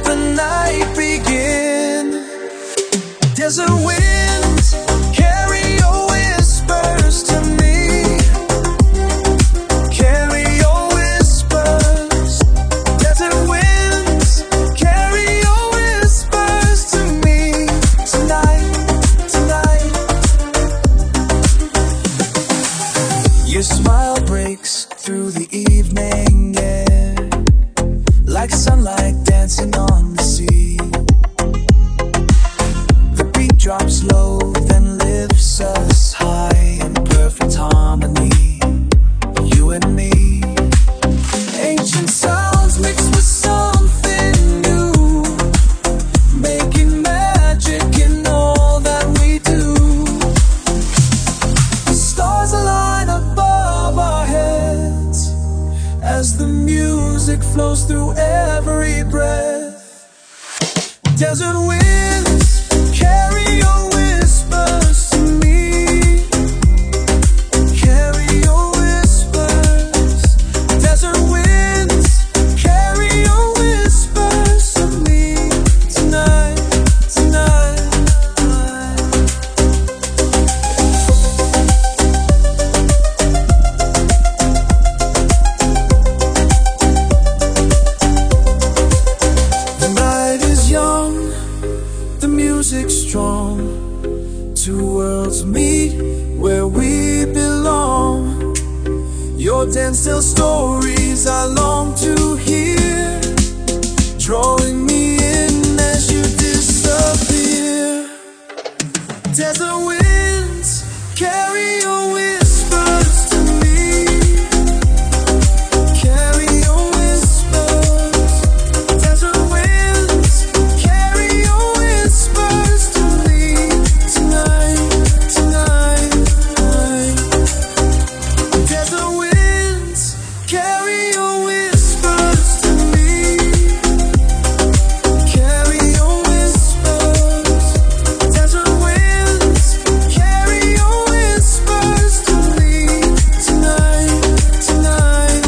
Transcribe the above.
the night begin. Desert winds carry your whispers to me. Carry your whispers. Desert winds carry your whispers to me. Tonight, tonight. Your smile breaks through the evening air, like sunlight dancing on the sea. The beat drops low, then lifts us high in perfect harmony, you and me. Ancient sounds mixed with something new, making magic in all that we do. The stars align above our heads as the music flows through every breath. Desert winds carry your whispers to me. Carry your whispers. Desert winds carry your whispers to me. Tonight, tonight. The night is young, the music's strong. Two worlds meet where we belong. Your dance tells stories I long to hear, drawing me in as you disappear. Desert winds carry your whispers to me. Carry your whispers. Desert winds carry your whispers to me. Tonight, tonight. Desert winds carry your whispers to me. Carry your whispers. Desert winds carry your whispers to me. Tonight, tonight.